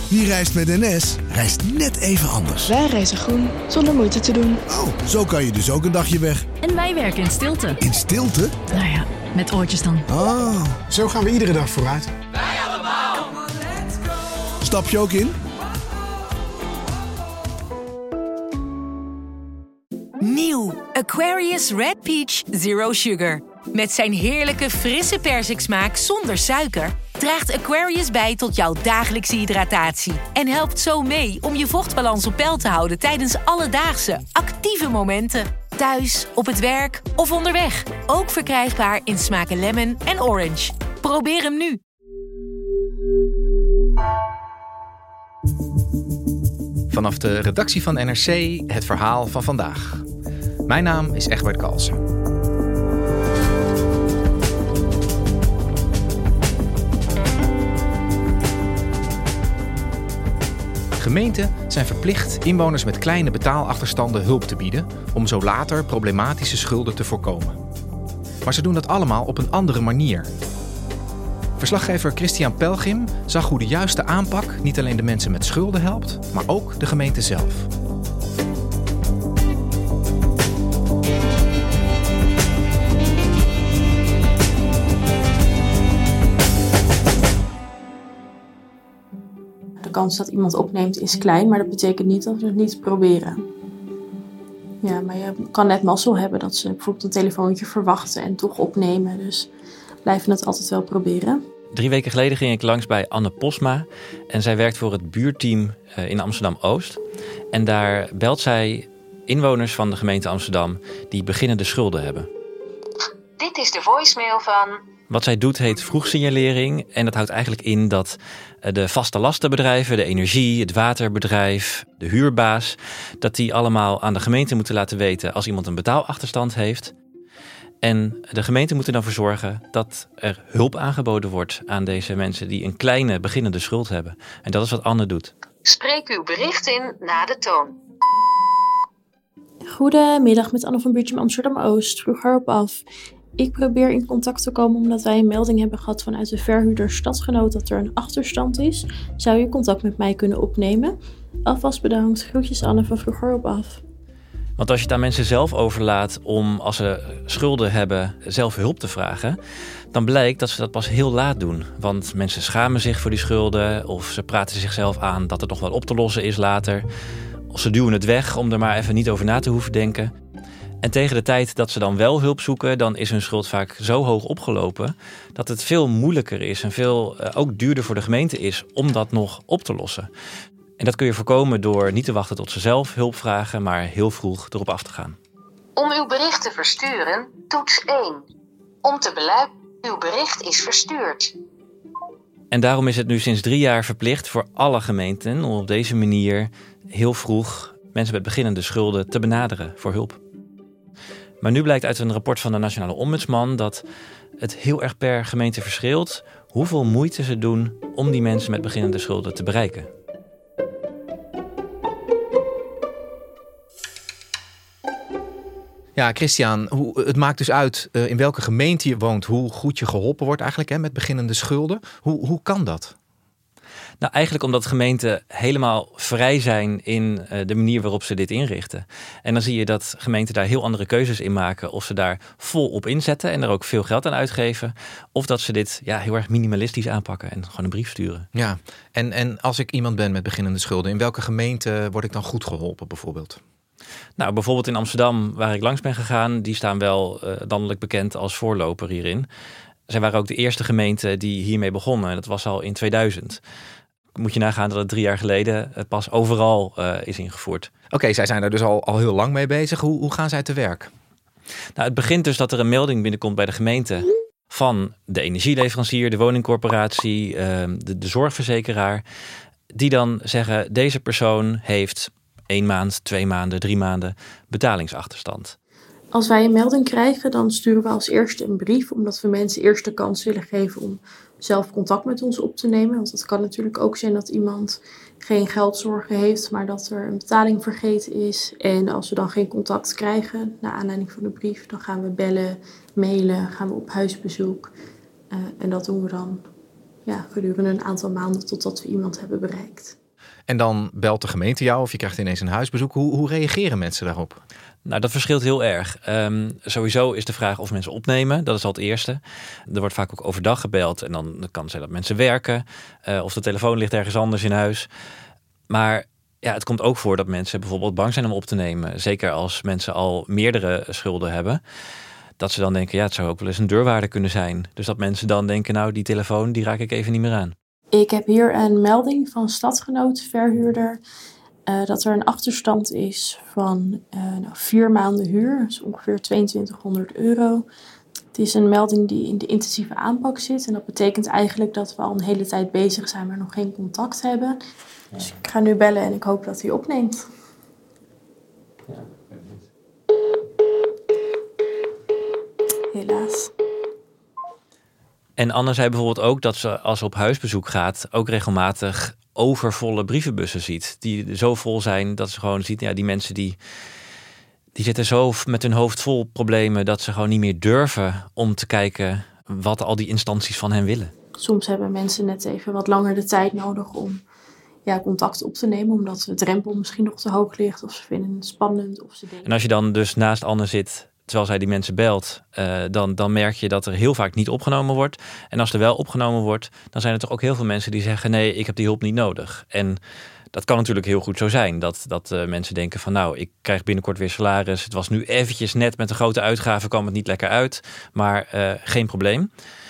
Wie reist met NS, reist net even anders. Wij reizen groen, zonder moeite te doen. Oh, zo kan je dus ook een dagje weg. En wij werken in stilte. In stilte? Nou ja, met oortjes dan. Oh. Zo gaan we iedere dag vooruit. Wij allemaal. Stap je ook in? Nieuw Aquarius Red Peach Zero Sugar. Met zijn heerlijke frisse persiksmaak zonder suiker draagt Aquarius bij tot jouw dagelijkse hydratatie. En helpt zo mee om je vochtbalans op peil te houden tijdens alledaagse, actieve momenten. Thuis, op het werk of onderweg. Ook verkrijgbaar in smaken lemon en orange. Probeer hem nu. Vanaf de redactie van NRC het verhaal van vandaag. Mijn naam is Egbert Kalsen. Gemeenten zijn verplicht inwoners met kleine betaalachterstanden hulp te bieden om zo later problematische schulden te voorkomen. Maar ze doen dat allemaal op een andere manier. Verslaggever Christian Pelgrim zag hoe de juiste aanpak niet alleen de mensen met schulden helpt, maar ook de gemeente zelf. De kans dat iemand opneemt is klein, maar dat betekent niet dat we het niet proberen. Ja, maar je kan net mazzel hebben dat ze bijvoorbeeld een telefoontje verwachten en toch opnemen. Dus blijven het altijd wel proberen. 3 weken geleden ging ik langs bij Anne Posma. En zij werkt voor het buurteam in Amsterdam-Oost. En daar belt zij inwoners van de gemeente Amsterdam die beginnende schulden hebben. Dit is de voicemail van... Wat zij doet heet vroegsignalering. En dat houdt eigenlijk in dat de vaste lastenbedrijven, de energie, het waterbedrijf, de huurbaas, dat die allemaal aan de gemeente moeten laten weten als iemand een betaalachterstand heeft. En de gemeente moet er dan voor zorgen dat er hulp aangeboden wordt aan deze mensen die een kleine beginnende schuld hebben. En dat is wat Anne doet. Spreek uw bericht in na de toon. Goedemiddag, met Anne van buurteam Amsterdam-Oost. Vroeger op af. Ik probeer in contact te komen omdat wij een melding hebben gehad vanuit de verhuurder Stadgenoot dat er een achterstand is. Zou je contact met mij kunnen opnemen? Alvast bedankt. Groetjes Anne van Vroeger op af. Want als je het aan mensen zelf overlaat om, als ze schulden hebben, zelf hulp te vragen, dan blijkt dat ze dat pas heel laat doen. Want mensen schamen zich voor die schulden of ze praten zichzelf aan dat het nog wel op te lossen is later. Of ze duwen het weg om er maar even niet over na te hoeven denken. En tegen de tijd dat ze dan wel hulp zoeken, dan is hun schuld vaak zo hoog opgelopen dat het veel moeilijker is en veel ook duurder voor de gemeente is om dat nog op te lossen. En dat kun je voorkomen door niet te wachten tot ze zelf hulp vragen, maar heel vroeg erop af te gaan. Om uw bericht te versturen, toets 1. Om te beluisteren, uw bericht is verstuurd. En daarom is het nu sinds 3 jaar verplicht voor alle gemeenten om op deze manier heel vroeg mensen met beginnende schulden te benaderen voor hulp. Maar nu blijkt uit een rapport van de Nationale Ombudsman dat het heel erg per gemeente verschilt hoeveel moeite ze doen om die mensen met beginnende schulden te bereiken. Ja, Christian, het maakt dus uit in welke gemeente je woont hoe goed je geholpen wordt eigenlijk met beginnende schulden. Hoe kan dat? Nou, eigenlijk omdat gemeenten helemaal vrij zijn in de manier waarop ze dit inrichten. En dan zie je dat gemeenten daar heel andere keuzes in maken. Of ze daar vol op inzetten en er ook veel geld aan uitgeven. Of dat ze dit heel erg minimalistisch aanpakken en gewoon een brief sturen. Ja, en als ik iemand ben met beginnende schulden, in welke gemeente word ik dan goed geholpen bijvoorbeeld? Nou, bijvoorbeeld in Amsterdam, waar ik langs ben gegaan, die staan wel landelijk bekend als voorloper hierin. Zij waren ook de eerste gemeente die hiermee begonnen. Dat was al in 2000. Moet je nagaan dat het 3 jaar geleden pas overal is ingevoerd. Oké, zij zijn er dus al heel lang mee bezig. Hoe gaan zij te werk? Nou, het begint dus dat er een melding binnenkomt bij de gemeente van de energieleverancier, de woningcorporatie, de zorgverzekeraar. Die dan zeggen, deze persoon heeft 1 maand, 2 maanden, 3 maanden betalingsachterstand. Als wij een melding krijgen, dan sturen we als eerste een brief, omdat we mensen eerst de kans willen geven om zelf contact met ons op te nemen. Want het kan natuurlijk ook zijn dat iemand geen geldzorgen heeft, maar dat er een betaling vergeten is. En als we dan geen contact krijgen, naar aanleiding van de brief, dan gaan we bellen, mailen, gaan we op huisbezoek. En dat doen we dan gedurende een aantal maanden totdat we iemand hebben bereikt. En dan belt de gemeente jou of je krijgt ineens een huisbezoek. Hoe reageren mensen daarop? Nou, dat verschilt heel erg. Sowieso is de vraag of mensen opnemen. Dat is al het eerste. Er wordt vaak ook overdag gebeld. En dan kan het zijn dat mensen werken. Of de telefoon ligt ergens anders in huis. Maar ja, het komt ook voor dat mensen bijvoorbeeld bang zijn om op te nemen. Zeker als mensen al meerdere schulden hebben. Dat ze dan denken, het zou ook wel eens een deurwaarder kunnen zijn. Dus dat mensen dan denken, nou, die telefoon, die raak ik even niet meer aan. Ik heb hier een melding van Stadgenoot Verhuurder. Dat er een achterstand is van 4 maanden huur. Dat is ongeveer €2200. Het is een melding die in de intensieve aanpak zit. En dat betekent eigenlijk dat we al een hele tijd bezig zijn, maar nog geen contact hebben. Dus ik ga nu bellen en ik hoop dat hij opneemt. Helaas. En Anne zei bijvoorbeeld ook dat ze als ze op huisbezoek gaat ook regelmatig overvolle brievenbussen ziet. Die zo vol zijn dat ze gewoon ziet, die mensen die zitten zo met hun hoofd vol problemen dat ze gewoon niet meer durven om te kijken wat al die instanties van hen willen. Soms hebben mensen net even wat langer de tijd nodig om contact op te nemen, omdat de drempel misschien nog te hoog ligt of ze vinden het spannend. Of ze denken... En als je dan dus naast Anne zit, terwijl zij die mensen belt, dan merk je dat er heel vaak niet opgenomen wordt. En als er wel opgenomen wordt, dan zijn er toch ook heel veel mensen die zeggen, nee, ik heb die hulp niet nodig. En dat kan natuurlijk heel goed zo zijn, dat mensen denken van, nou, ik krijg binnenkort weer salaris. Het was nu eventjes net met een grote uitgave, kwam het niet lekker uit, maar geen probleem.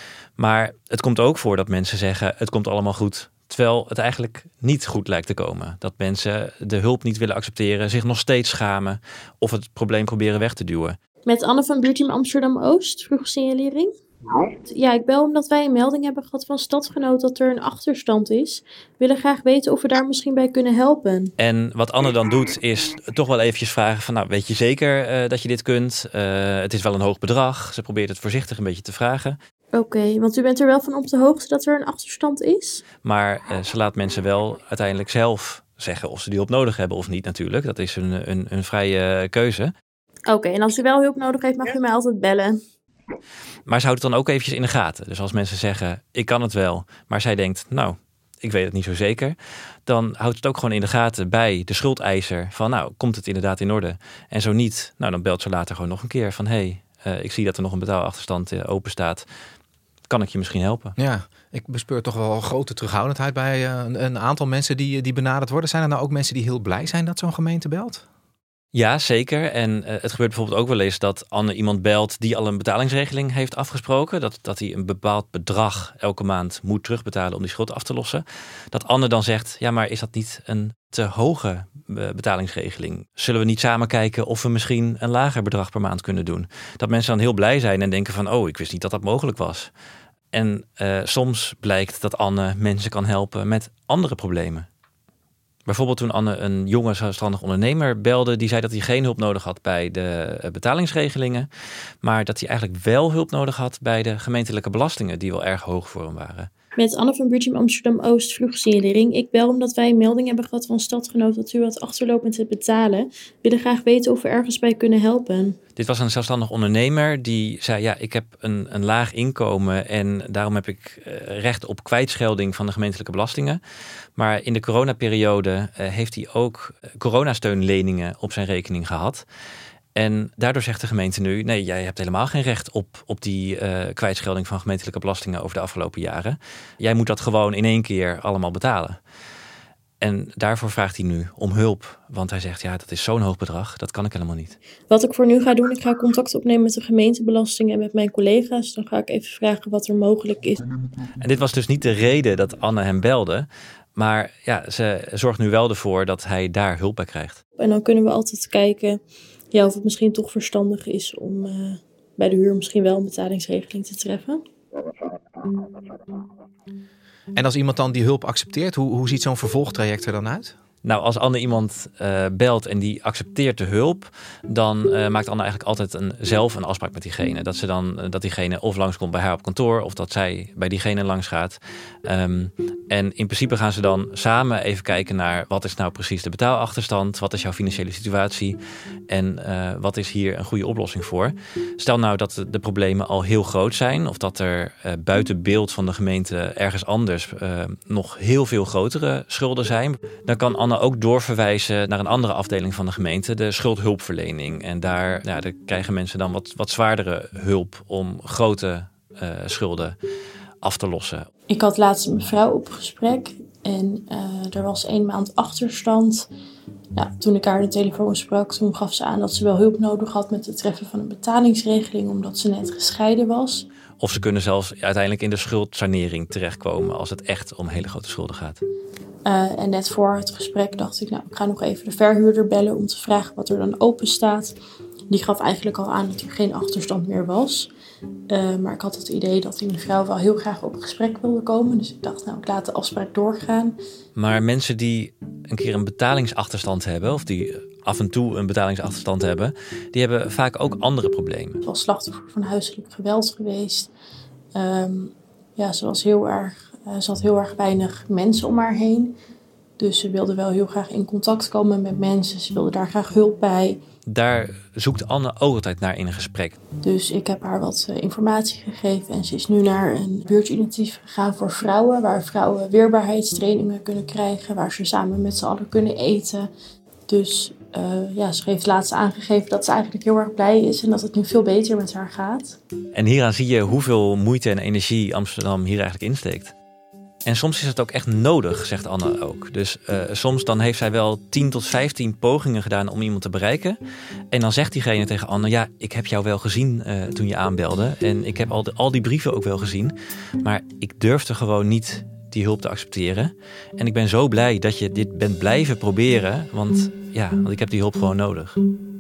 Maar het komt ook voor dat mensen zeggen, het komt allemaal goed, terwijl het eigenlijk niet goed lijkt te komen. Dat mensen de hulp niet willen accepteren, zich nog steeds schamen of het probleem proberen weg te duwen. Met Anne van buurteam Amsterdam-Oost, vroege signalering. Ja, ik bel omdat wij een melding hebben gehad van Stadgenoot dat er een achterstand is. We willen graag weten of we daar misschien bij kunnen helpen. En wat Anne dan doet is toch wel eventjes vragen van, nou, weet je zeker dat je dit kunt? Het is wel een hoog bedrag. Ze probeert het voorzichtig een beetje te vragen. Oké, want u bent er wel van op de hoogte dat er een achterstand is? Maar ze laat mensen wel uiteindelijk zelf zeggen of ze die hulp nodig hebben of niet natuurlijk. Dat is een vrije keuze. Oké, en als u wel hulp nodig heeft, mag u mij altijd bellen. Maar ze houdt het dan ook eventjes in de gaten. Dus als mensen zeggen, ik kan het wel, maar zij denkt, nou, ik weet het niet zo zeker. Dan houdt het ook gewoon in de gaten bij de schuldeiser van, nou, komt het inderdaad in orde? En zo niet, nou, dan belt ze later gewoon nog een keer van, ik zie dat er nog een betaalachterstand open staat. Kan ik je misschien helpen? Ja, ik bespeur toch wel grote terughoudendheid bij een aantal mensen die benaderd worden. Zijn er nou ook mensen die heel blij zijn dat zo'n gemeente belt? Ja, zeker. En het gebeurt bijvoorbeeld ook wel eens dat Anne iemand belt die al een betalingsregeling heeft afgesproken. Dat hij een bepaald bedrag elke maand moet terugbetalen om die schuld af te lossen. Dat Anne dan zegt, ja, maar is dat niet een te hoge betalingsregeling? Zullen we niet samen kijken of we misschien een lager bedrag per maand kunnen doen? Dat mensen dan heel blij zijn en denken van, oh, ik wist niet dat dat mogelijk was. En soms blijkt dat Anne mensen kan helpen met andere problemen. Bijvoorbeeld toen Anne een jonge zelfstandig ondernemer belde, die zei dat hij geen hulp nodig had bij de betalingsregelingen, maar dat hij eigenlijk wel hulp nodig had bij de gemeentelijke belastingen, die wel erg hoog voor hem waren. Met Anne van buurteam Amsterdam-Oost, vroege signalering. Ik bel omdat wij een melding hebben gehad van Stadgenoot dat u wat achterloopt met het betalen. We willen graag weten of we ergens bij kunnen helpen. Dit was een zelfstandig ondernemer die zei, ja, ik heb een laag inkomen en daarom heb ik recht op kwijtschelding van de gemeentelijke belastingen. Maar in de coronaperiode heeft hij ook coronasteunleningen op zijn rekening gehad. En daardoor zegt de gemeente nu, nee, jij hebt helemaal geen recht op die kwijtschelding van gemeentelijke belastingen over de afgelopen jaren. Jij moet dat gewoon in één keer allemaal betalen. En daarvoor vraagt hij nu om hulp. Want hij zegt, ja, dat is zo'n hoog bedrag, dat kan ik helemaal niet. Wat ik voor nu ga doen, ik ga contact opnemen met de gemeentebelasting en met mijn collega's. Dan ga ik even vragen wat er mogelijk is. En dit was dus niet de reden dat Anne hem belde. Maar ja, ze zorgt nu wel ervoor dat hij daar hulp bij krijgt. En dan kunnen we altijd kijken of het misschien toch verstandig is om bij de huur misschien wel een betalingsregeling te treffen. En als iemand dan die hulp accepteert, hoe ziet zo'n vervolgtraject er dan uit? Nou, als Anne iemand belt en die accepteert de hulp, dan maakt Anne eigenlijk altijd zelf een afspraak met diegene. Dat diegene of langskomt bij haar op kantoor of dat zij bij diegene langs gaat. En in principe gaan ze dan samen even kijken naar wat is nou precies de betaalachterstand, wat is jouw financiële situatie en wat is hier een goede oplossing voor. Stel nou dat de problemen al heel groot zijn of dat er buiten beeld van de gemeente ergens anders nog heel veel grotere schulden zijn, dan kan Anne ook doorverwijzen naar een andere afdeling van de gemeente, de schuldhulpverlening. En daar krijgen mensen dan wat zwaardere hulp om grote schulden af te lossen. Ik had laatst met mijn vrouw op gesprek en er was 1 maand achterstand. Nou, toen ik haar de telefoon sprak, toen gaf ze aan dat ze wel hulp nodig had met het treffen van een betalingsregeling, omdat ze net gescheiden was. Of ze kunnen zelfs uiteindelijk in de schuldsanering terechtkomen als het echt om hele grote schulden gaat. En net voor het gesprek dacht ik, ik ga nog even de verhuurder bellen om te vragen wat er dan open staat. Die gaf eigenlijk al aan dat er geen achterstand meer was. Maar ik had het idee dat die mevrouw wel heel graag op gesprek wilde komen. Dus ik dacht, ik laat de afspraak doorgaan. Maar mensen die een keer een betalingsachterstand hebben, of die af en toe een betalingsachterstand hebben, die hebben vaak ook andere problemen. Ze was slachtoffer van huiselijk geweld geweest. Ze had heel erg weinig mensen om haar heen. Dus ze wilde wel heel graag in contact komen met mensen. Ze wilde daar graag hulp bij. Daar zoekt Anne ook altijd naar in een gesprek. Dus ik heb haar wat informatie gegeven. En ze is nu naar een buurtinitiatief gegaan voor vrouwen. Waar vrouwen weerbaarheidstrainingen kunnen krijgen. Waar ze samen met z'n allen kunnen eten. Dus ze heeft laatst aangegeven dat ze eigenlijk heel erg blij is. En dat het nu veel beter met haar gaat. En hieraan zie je hoeveel moeite en energie Amsterdam hier eigenlijk insteekt. En soms is het ook echt nodig, zegt Anne ook. Dus soms dan heeft zij wel 10 tot 15 pogingen gedaan om iemand te bereiken. En dan zegt diegene tegen Anne, ja, ik heb jou wel gezien toen je aanbelde. En ik heb al die brieven ook wel gezien. Maar ik durfde gewoon niet die hulp te accepteren. En ik ben zo blij dat je dit bent blijven proberen. Want ik heb die hulp gewoon nodig.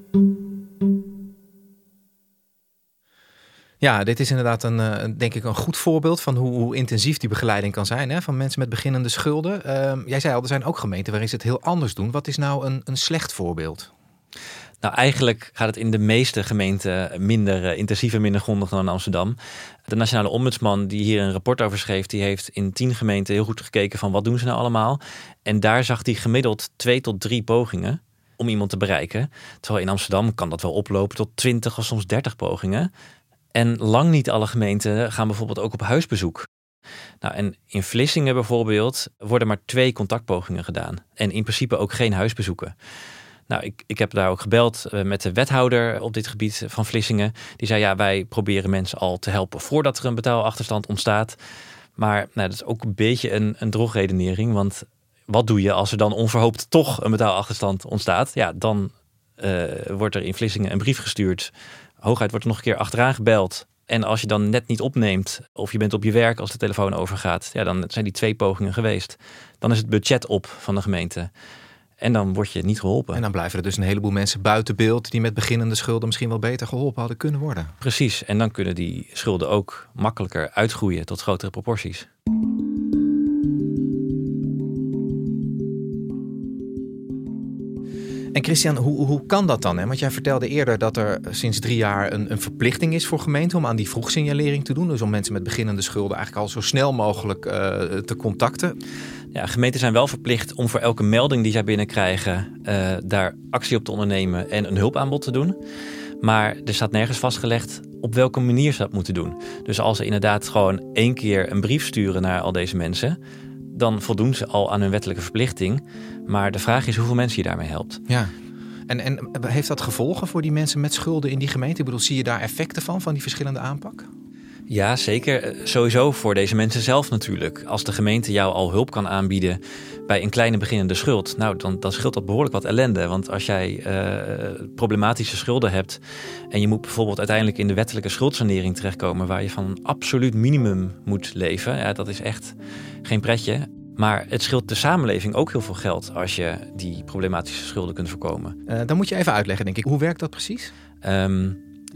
Ja, dit is inderdaad denk ik een goed voorbeeld van hoe intensief die begeleiding kan zijn, hè, van mensen met beginnende schulden. Jij zei al, er zijn ook gemeenten waarin ze het heel anders doen. Wat is nou een slecht voorbeeld? Nou, eigenlijk gaat het in de meeste gemeenten minder intensief en minder grondig dan in Amsterdam. De Nationale Ombudsman die hier een rapport over schreef, die heeft in 10 gemeenten heel goed gekeken van wat doen ze nou allemaal. En daar zag hij gemiddeld 2 tot 3 pogingen om iemand te bereiken. Terwijl in Amsterdam kan dat wel oplopen tot 20 of soms 30 pogingen. En lang niet alle gemeenten gaan bijvoorbeeld ook op huisbezoek. Nou, en in Vlissingen bijvoorbeeld worden maar 2 contactpogingen gedaan. En in principe ook geen huisbezoeken. Nou, ik heb daar ook gebeld met de wethouder op dit gebied van Vlissingen. Die zei, wij proberen mensen al te helpen voordat er een betaalachterstand ontstaat. Maar dat is ook een beetje een drogredenering. Want wat doe je als er dan onverhoopt toch een betaalachterstand ontstaat? Ja, dan wordt er in Vlissingen een brief gestuurd. Hooguit wordt er nog een keer achteraan gebeld. En als je dan net niet opneemt of je bent op je werk als de telefoon overgaat, dan zijn die 2 pogingen geweest. Dan is het budget op van de gemeente. En dan word je niet geholpen. En dan blijven er dus een heleboel mensen buiten beeld die met beginnende schulden misschien wel beter geholpen hadden kunnen worden. Precies. En dan kunnen die schulden ook makkelijker uitgroeien tot grotere proporties. En Christian, hoe kan dat dan? Hè? Want jij vertelde eerder dat er sinds 3 jaar een verplichting is voor gemeenten om aan die vroegsignalering te doen. Dus om mensen met beginnende schulden eigenlijk al zo snel mogelijk te contacten. Ja, gemeenten zijn wel verplicht om voor elke melding die zij binnenkrijgen daar actie op te ondernemen en een hulpaanbod te doen. Maar er staat nergens vastgelegd op welke manier ze dat moeten doen. Dus als ze inderdaad gewoon 1 keer een brief sturen naar al deze mensen, dan voldoen ze al aan hun wettelijke verplichting. Maar de vraag is hoeveel mensen je daarmee helpt. Ja. En heeft dat gevolgen voor die mensen met schulden in die gemeente? Ik bedoel, zie je daar effecten van die verschillende aanpak? Ja, zeker. Sowieso voor deze mensen zelf natuurlijk. Als de gemeente jou al hulp kan aanbieden bij een kleine beginnende schuld, dan scheelt dat behoorlijk wat ellende. Want als jij problematische schulden hebt en je moet bijvoorbeeld uiteindelijk in de wettelijke schuldsanering terechtkomen waar je van een absoluut minimum moet leven, dat is echt geen pretje. Maar het scheelt de samenleving ook heel veel geld als je die problematische schulden kunt voorkomen. Dan moet je even uitleggen, denk ik. Hoe werkt dat precies?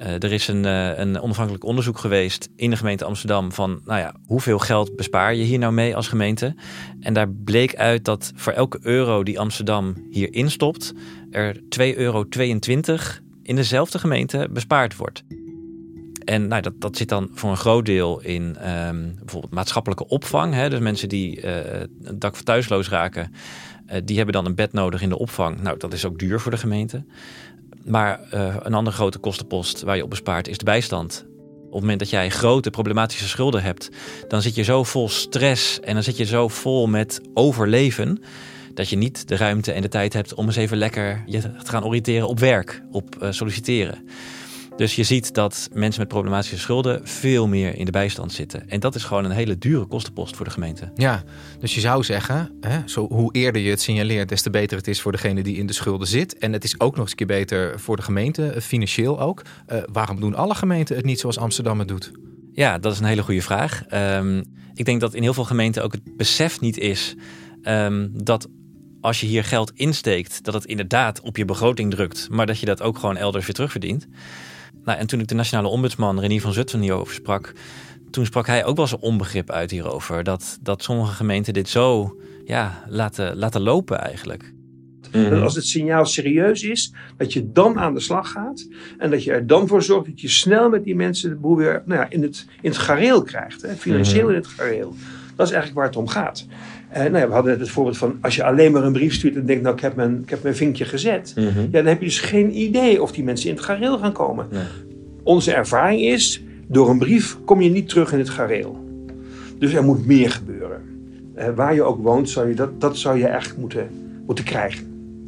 Er is een onafhankelijk onderzoek geweest in de gemeente Amsterdam van, hoeveel geld bespaar je hier nou mee als gemeente? En daar bleek uit dat voor elke euro die Amsterdam hierin stopt, er €2,22 in dezelfde gemeente bespaard wordt. En dat zit dan voor een groot deel in bijvoorbeeld maatschappelijke opvang. Hè? Dus mensen die het dak van thuisloos raken, die hebben dan een bed nodig in de opvang. Nou, dat is ook duur voor de gemeente. Maar een andere grote kostenpost waar je op bespaart is de bijstand. Op het moment dat jij grote problematische schulden hebt, dan zit je zo vol stress en dan zit je zo vol met overleven, dat je niet de ruimte en de tijd hebt om eens even lekker je te gaan oriënteren op werk, op solliciteren. Dus je ziet dat mensen met problematische schulden veel meer in de bijstand zitten. En dat is gewoon een hele dure kostenpost voor de gemeente. Ja, dus je zou zeggen, hoe eerder je het signaleert, des te beter het is voor degene die in de schulden zit. En het is ook nog eens een keer beter voor de gemeente, financieel ook. Waarom doen alle gemeenten het niet zoals Amsterdam het doet? Ja, dat is een hele goede vraag. Ik denk dat in heel veel gemeenten ook het besef niet is dat als je hier geld insteekt, dat het inderdaad op je begroting drukt, maar dat je dat ook gewoon elders weer terugverdient. En toen ik de nationale ombudsman Renier van Zutphen hierover sprak, toen sprak hij ook wel zijn onbegrip uit hierover. Dat sommige gemeenten dit zo laten lopen eigenlijk. En als het signaal serieus is, dat je dan aan de slag gaat. En dat je er dan voor zorgt dat je snel met die mensen de boel weer in het gareel krijgt. Hè, financieel in het gareel. Dat is eigenlijk waar het om gaat. We hadden net het voorbeeld van, als je alleen maar een brief stuurt en denkt, ik heb mijn vinkje gezet. Dan heb je dus geen idee of die mensen in het gareel gaan komen. Nee. Onze ervaring is, door een brief kom je niet terug in het gareel. Dus er moet meer gebeuren. Waar je ook woont, dat zou je echt moeten krijgen.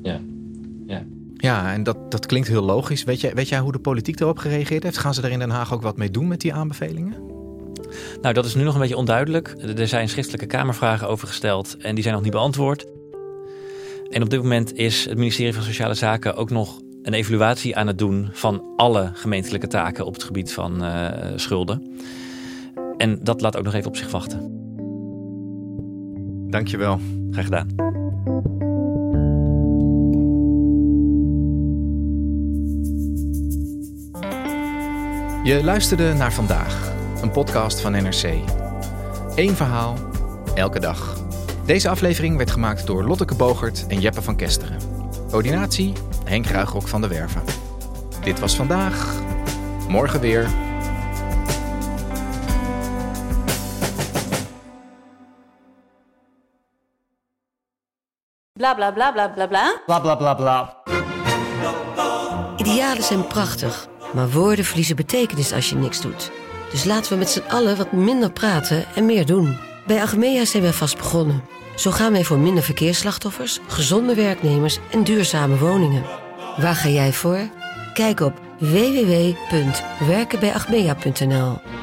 Ja, en dat klinkt heel logisch. Weet jij hoe de politiek daarop gereageerd heeft? Gaan ze er in Den Haag ook wat mee doen met die aanbevelingen? Nou, dat is nu nog een beetje onduidelijk. Er zijn schriftelijke Kamervragen over gesteld en die zijn nog niet beantwoord. En op dit moment is het ministerie van Sociale Zaken ook nog een evaluatie aan het doen van alle gemeentelijke taken op het gebied van schulden. En dat laat ook nog even op zich wachten. Dankjewel. Graag gedaan. Je luisterde naar Vandaag, een podcast van NRC. Eén verhaal, elke dag. Deze aflevering werd gemaakt door Lotteke Bogert en Jeppe van Kesteren. Coördinatie, Henk Ruigrok van de Werven. Dit was Vandaag. Morgen weer. Bla bla bla bla bla bla. Bla bla bla bla. Idealen zijn prachtig, maar woorden verliezen betekenis als je niks doet. Dus laten we met z'n allen wat minder praten en meer doen. Bij Achmea zijn wij vast begonnen. Zo gaan wij voor minder verkeersslachtoffers, gezonde werknemers en duurzame woningen. Waar ga jij voor? Kijk op www.werkenbijachmea.nl.